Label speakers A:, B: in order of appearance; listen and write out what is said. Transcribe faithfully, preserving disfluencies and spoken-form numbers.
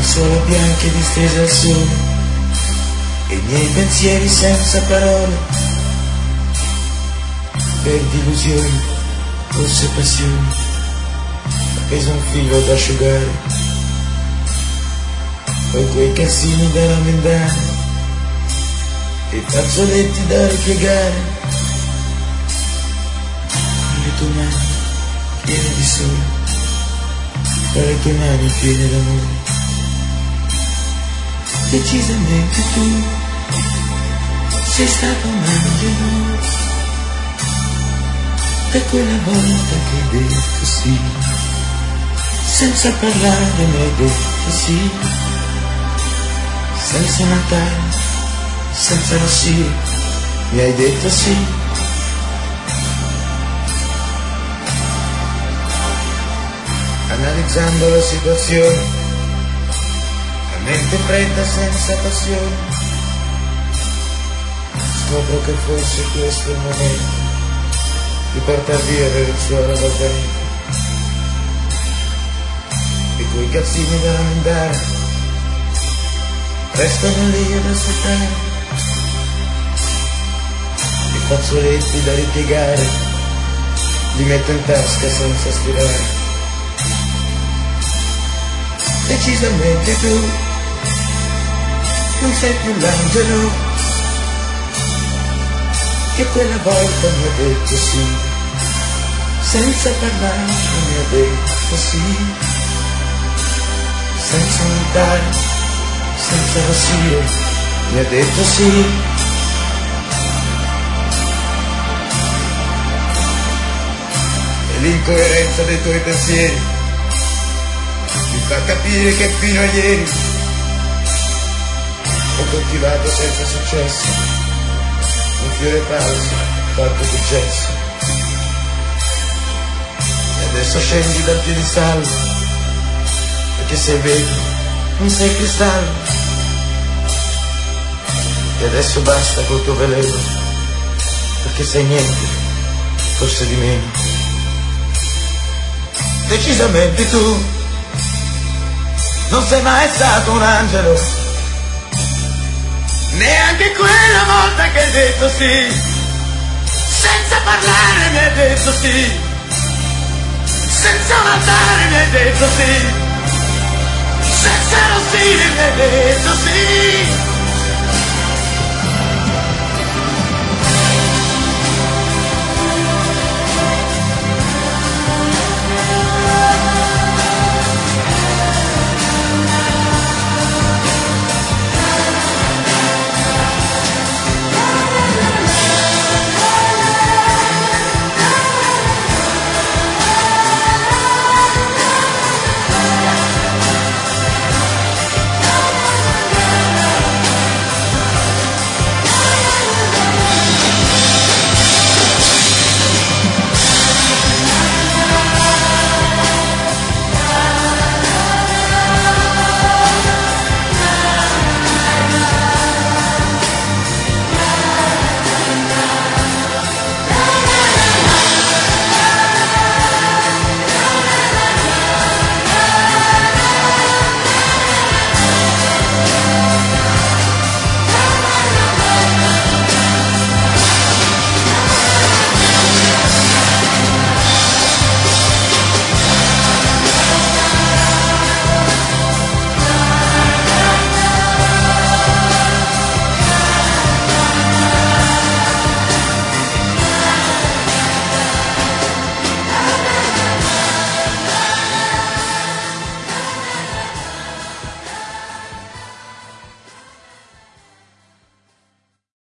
A: sola bianca e distesa al sole, e i miei pensieri senza parole, per illusioni, forse passioni, appeso a un filo da asciugare, poi quei calzini da ramendare, e i fazzoletti da ripiegare, le tue mani piene di sole, tra le tue mani piene d'amore. Decisamente tu sei stato un angelo, da quella volta che hai detto sì, senza parlare mi hai detto sì, senza Natale, senza rossire, mi hai detto sì. Analizzando la situazione, a mente fredda senza passione, scopro che forse questo è il momento di portar via le lenzuola dal vento, e quei cazzini da ramendare restano lì ad aspettare, i fazzoletti da ripiegare li metto in tasca senza stirare. Decisamente tu non sei più l'angelo che quella volta mi ha detto sì, senza parlare mi ha detto sì, senza notare, senza rossire, mi ha detto sì. E l'incoerenza dei tuoi pensieri mi fa capire che fino a ieri ho coltivato senza successo un fiore falso fatto di gesso, e adesso scendi dal piedistallo perché sei vetro, non sei cristallo, e adesso basta col tuo veleno perché sei niente, forse di meno. Decisamente tu non sei mai stato un angelo, neanche quella volta che hai detto sì, senza parlare mi hai detto sì, senza un altare mi hai detto sì, senza rossire mi hai detto sì.